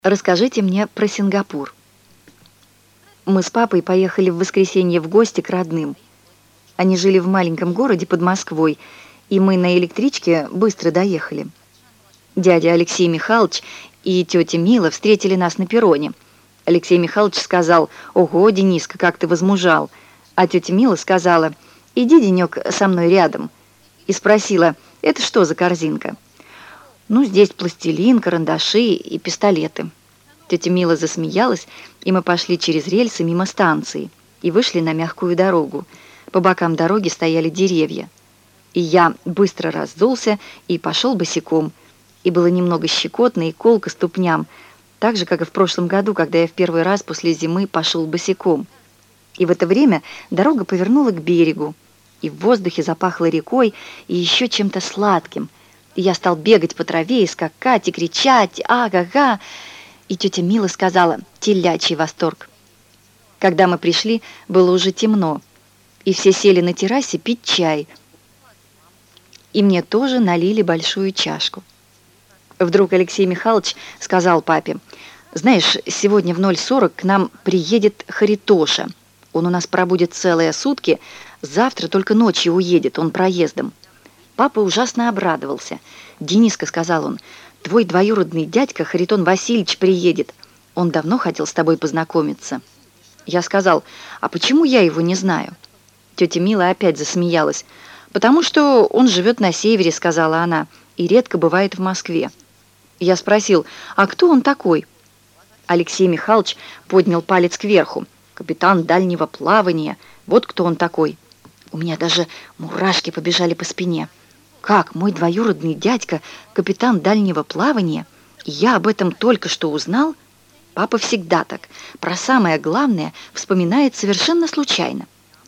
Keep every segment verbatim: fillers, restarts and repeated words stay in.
Расскажите мне про Сингапур. Мы с папой поехали в воскресенье в гости к родным. Они жили в маленьком городе под Москвой, и мы на электричке быстро доехали. Дядя Алексей Михайлович и тетя Мила встретили нас на перроне. Алексей Михайлович сказал: «Ого, Дениска, как ты возмужал!» А тетя Мила сказала: «Иди, денек, со мной рядом». И спросила: «Это что за корзинка?» «Ну, здесь пластилин, карандаши и пистолеты». Тетя Мила засмеялась, и мы пошли через рельсы мимо станции и вышли на мягкую дорогу. По бокам дороги стояли деревья. И я быстро раздулся и пошел босиком. И было немного щекотно и колко ступням, так же, как и в прошлом году, когда я в первый раз после зимы пошел босиком. И в это время дорога повернула к берегу, и в воздухе запахло рекой и еще чем-то сладким. И я стал бегать по траве и скакать, и кричать «Ага-га!» И тетя Мила сказала: «Телячий восторг». Когда мы пришли, было уже темно, и все сели на террасе пить чай. И мне тоже налили большую чашку. Вдруг Алексей Михайлович сказал папе: «Знаешь, сегодня в ноль сорок к нам приедет Харитоша. Он у нас пробудет целые сутки, завтра только ночью уедет, он проездом». Папа ужасно обрадовался. «Дениска, — сказал он, — твой двоюродный дядька Харитон Васильевич приедет. Он давно хотел с тобой познакомиться». Я сказал: «А почему я его не знаю?» Тетя Мила опять засмеялась. «Потому что он живет на севере, — сказала она, — и редко бывает в Москве». Я спросил: «А кто он такой?» Алексей Михайлович поднял палец кверху. «Капитан дальнего плавания. Вот кто он такой». У меня даже мурашки побежали по спине. Как мой двоюродный дядька капитан дальнего плавания? И я об этом только что узнал? Папа всегда так. Про самое главное вспоминает совершенно случайно.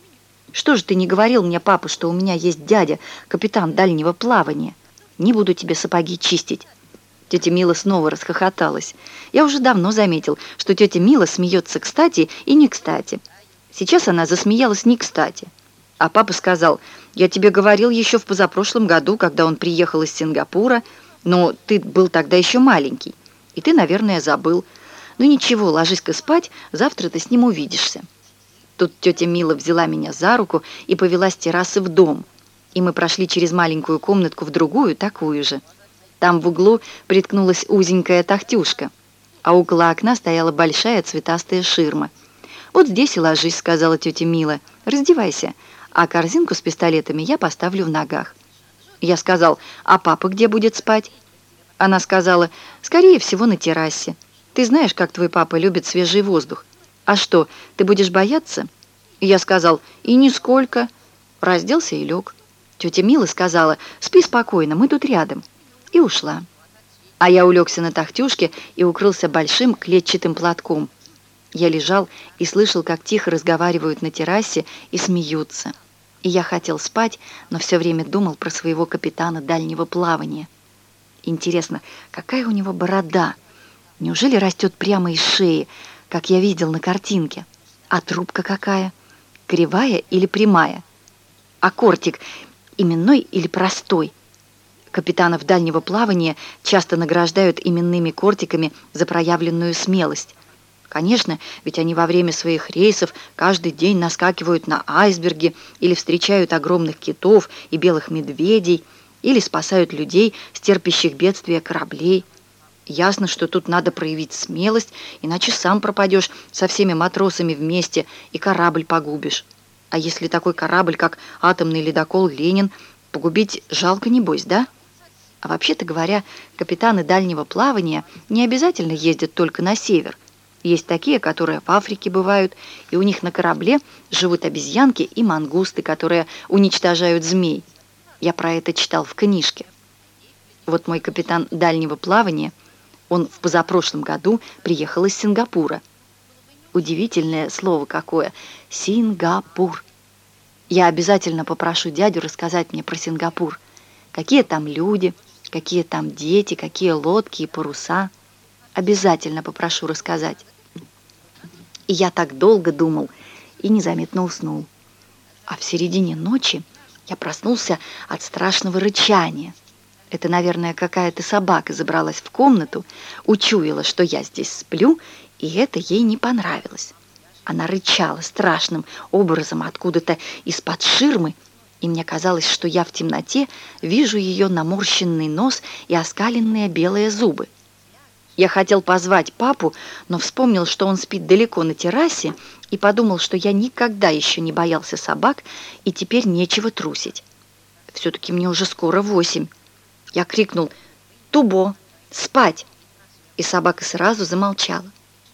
«Что же ты не говорил мне, папа, что у меня есть дядя, капитан дальнего плавания? Не буду тебе сапоги чистить». Тетя Мила снова расхохоталась. Я уже давно заметил, что тетя Мила смеется кстати и не кстати. Сейчас она засмеялась не кстати. А папа сказал: «Я тебе говорил еще в позапрошлом году, когда он приехал из Сингапура, но ты был тогда еще маленький, и ты, наверное, забыл. Ну ничего, ложись-ка спать, завтра ты с ним увидишься». Тут тетя Мила взяла меня за руку и повела с террасы в дом, и мы прошли через маленькую комнатку в другую, такую же. Там в углу приткнулась узенькая тахтюшка, а около окна стояла большая цветастая ширма. «Вот здесь и ложись, — сказала тетя Мила, — раздевайся, а корзинку с пистолетами я поставлю в ногах». Я сказал: «А папа где будет спать?» Она сказала: «Скорее всего, на террасе. Ты знаешь, как твой папа любит свежий воздух. А что, ты будешь бояться?» Я сказал: «И нисколько». Разделся и лег. Тетя Мила сказала: «Спи спокойно, мы тут рядом», и ушла. А я улегся на тахтюшке и укрылся большим клетчатым платком. Я лежал и слышал, как тихо разговаривают на террасе и смеются. И я хотел спать, но все время думал про своего капитана дальнего плавания. Интересно, какая у него борода? Неужели растет прямо из шеи, как я видел на картинке? А трубка какая? Кривая или прямая? А кортик именной или простой? Капитанов дальнего плавания часто награждают именными кортиками за проявленную смелость. Конечно, ведь они во время своих рейсов каждый день наскакивают на айсберги или встречают огромных китов и белых медведей, или спасают людей с терпящих бедствия кораблей. Ясно, что тут надо проявить смелость, иначе сам пропадешь со всеми матросами вместе и корабль погубишь. А если такой корабль, как атомный ледокол «Ленин», погубить жалко, небось, да? А вообще-то говоря, капитаны дальнего плавания не обязательно ездят только на север. Есть такие, которые в Африке бывают, и у них на корабле живут обезьянки и мангусты, которые уничтожают змей. Я про это читал в книжке. Вот мой капитан дальнего плавания, он в позапрошлом году приехал из Сингапура. Удивительное слово какое — Сингапур. Я обязательно попрошу дядю рассказать мне про Сингапур. Какие там люди, какие там дети, какие лодки и паруса. Обязательно попрошу рассказать. И я так долго думал и незаметно уснул. А в середине ночи я проснулся от страшного рычания. Это, наверное, какая-то собака забралась в комнату, учуяла, что я здесь сплю, и это ей не понравилось. Она рычала страшным образом откуда-то из-под ширмы, и мне казалось, что я в темноте вижу ее наморщенный нос и оскаленные белые зубы. Я хотел позвать папу, но вспомнил, что он спит далеко на террасе, и подумал, что я никогда еще не боялся собак, и теперь нечего трусить. Все-таки мне уже скоро восемь. Я крикнул: «Тубо, спать!» И собака сразу замолчала.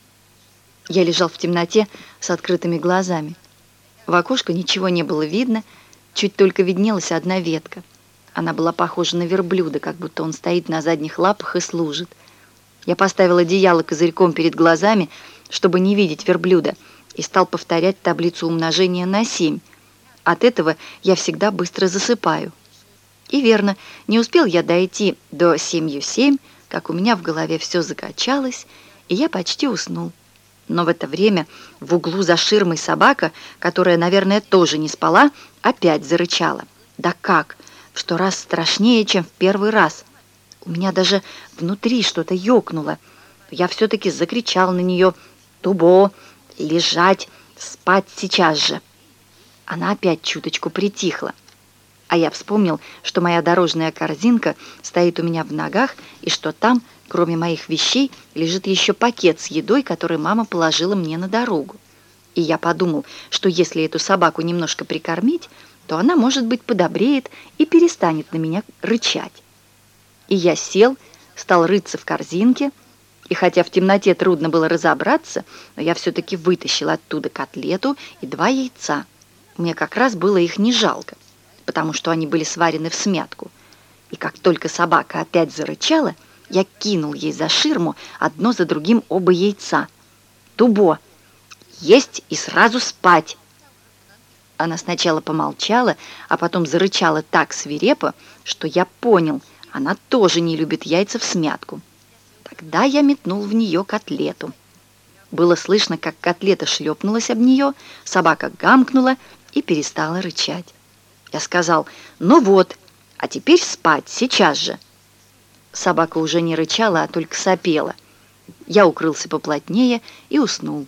Я лежал в темноте с открытыми глазами. В окошко ничего не было видно, чуть только виднелась одна ветка. Она была похожа на верблюда, как будто он стоит на задних лапах и служит. Я поставил одеяло козырьком перед глазами, чтобы не видеть верблюда, и стал повторять таблицу умножения на семь. От этого я всегда быстро засыпаю. И верно, не успел я дойти до семью семь, как у меня в голове все закачалось, и я почти уснул. Но в это время в углу за ширмой собака, которая, наверное, тоже не спала, опять зарычала. Да как? В сто раз страшнее, чем в первый раз. У меня даже внутри что-то ёкнуло. Я все-таки закричал на нее: «Тубо, лежать, спать сейчас же!» Она опять чуточку притихла. А я вспомнил, что моя дорожная корзинка стоит у меня в ногах, и что там, кроме моих вещей, лежит еще пакет с едой, который мама положила мне на дорогу. И я подумал, что если эту собаку немножко прикормить, то она, может быть, подобреет и перестанет на меня рычать. И я сел, стал рыться в корзинке, и хотя в темноте трудно было разобраться, но я все-таки вытащил оттуда котлету и два яйца. Мне как раз было их не жалко, потому что они были сварены всмятку. И как только собака опять зарычала, я кинул ей за ширму одно за другим оба яйца. «Тубо, есть и сразу спать!» Она сначала помолчала, а потом зарычала так свирепо, что я понял, она тоже не любит яйца всмятку. Тогда я метнул в нее котлету. Было слышно, как котлета шлепнулась об нее, собака гамкнула и перестала рычать. Я сказал: «Ну вот, а теперь спать, сейчас же!» Собака уже не рычала, а только сопела. Я укрылся поплотнее и уснул.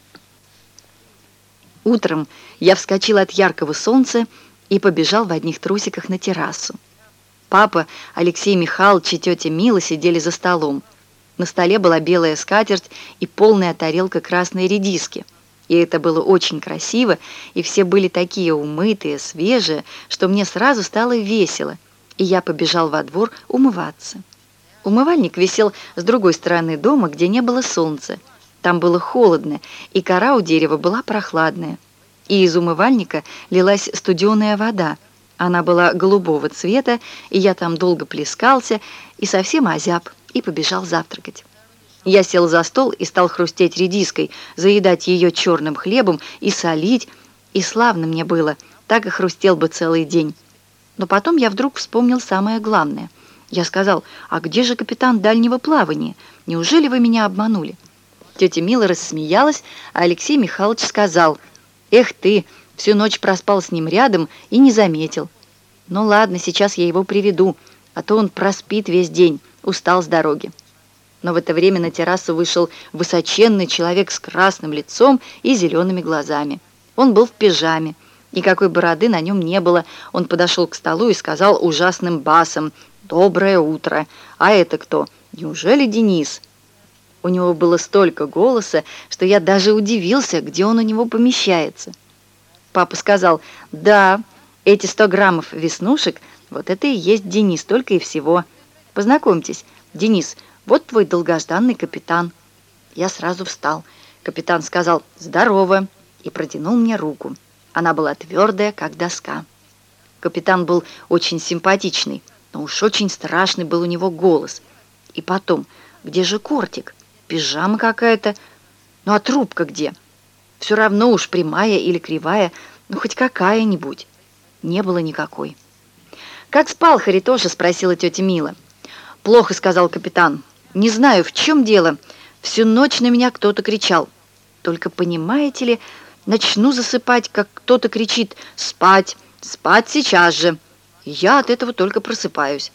Утром я вскочил от яркого солнца и побежал в одних трусиках на террасу. Папа, Алексей Михайлович и тетя Мила сидели за столом. На столе была белая скатерть и полная тарелка красной редиски. И это было очень красиво, и все были такие умытые, свежие, что мне сразу стало весело, и я побежал во двор умываться. Умывальник висел с другой стороны дома, где не было солнца. Там было холодно, и кора у дерева была прохладная. И из умывальника лилась студеная вода. Она была голубого цвета, и я там долго плескался и совсем озяб, и побежал завтракать. Я сел за стол и стал хрустеть редиской, заедать ее черным хлебом и солить, и славно мне было, так и хрустел бы целый день. Но потом я вдруг вспомнил самое главное. Я сказал: «А где же капитан дальнего плавания? Неужели вы меня обманули?» Тетя Мила рассмеялась, а Алексей Михайлович сказал: «Эх ты, всю ночь проспал с ним рядом и не заметил. Ну ладно, сейчас я его приведу, а то он проспит весь день, устал с дороги». Но в это время на террасу вышел высоченный человек с красным лицом и зелеными глазами. Он был в пижаме, никакой бороды на нем не было. Он подошел к столу и сказал ужасным басом: «Доброе утро! А это кто? Неужели Денис?» У него было столько голоса, что я даже удивился, где он у него помещается. Папа сказал: «Да, эти сто граммов веснушек, вот это и есть Денис, только и всего. Познакомьтесь, Денис, вот твой долгожданный капитан». Я сразу встал. Капитан сказал: «Здорово», и протянул мне руку. Она была твердая, как доска. Капитан был очень симпатичный, но уж очень страшный был у него голос. И потом, где же кортик? Пижама какая-то. Ну а трубка где? Все равно уж прямая или кривая, ну хоть какая-нибудь. Не было никакой. «Как спал, Харитоша?» — спросила тетя Мила. «Плохо», — сказал капитан. «Не знаю, в чем дело. Всю ночь на меня кто-то кричал. Только, понимаете ли, начну засыпать, как кто-то кричит: «Спать! Спать сейчас же!» И я от этого только просыпаюсь.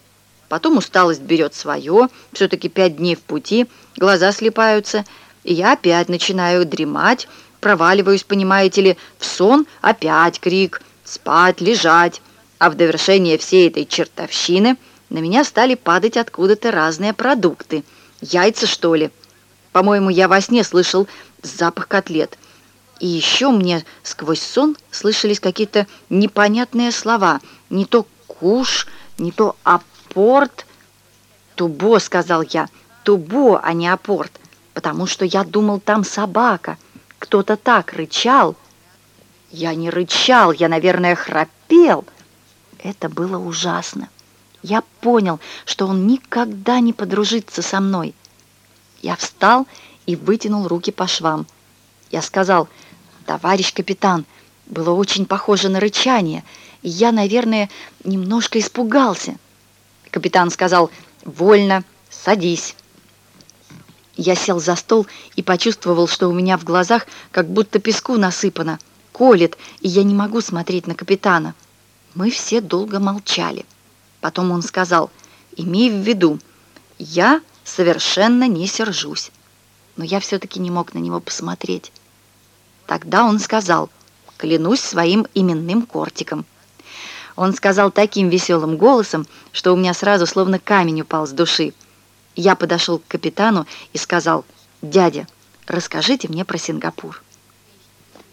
Потом усталость берет свое, все-таки пять дней в пути, глаза слипаются, и я опять начинаю дремать, проваливаюсь, понимаете ли, в сон, опять крик, спать, лежать. А в довершение всей этой чертовщины на меня стали падать откуда-то разные продукты. Яйца, что ли? По-моему, я во сне слышал запах котлет. И еще мне сквозь сон слышались какие-то непонятные слова. Не то куш, не то апорт. «Тубо», — сказал я, — «тубо, а не апорт, потому что я думал, там собака. Кто-то так рычал». Я не рычал, я, наверное, храпел. Это было ужасно. Я понял, что он никогда не подружится со мной. Я встал и вытянул руки по швам. Я сказал: «Товарищ капитан», было очень похоже на рычание, и я, наверное, немножко испугался. Капитан сказал: «Вольно, садись». Я сел за стол и почувствовал, что у меня в глазах как будто песку насыпано, колет, и я не могу смотреть на капитана. Мы все долго молчали. Потом он сказал: «Имей в виду, я совершенно не сержусь». Но я все-таки не мог на него посмотреть. Тогда он сказал: «Клянусь своим именным кортиком». Он сказал таким веселым голосом, что у меня сразу словно камень упал с души. Я подошел к капитану и сказал: «Дядя, расскажите мне про Сингапур».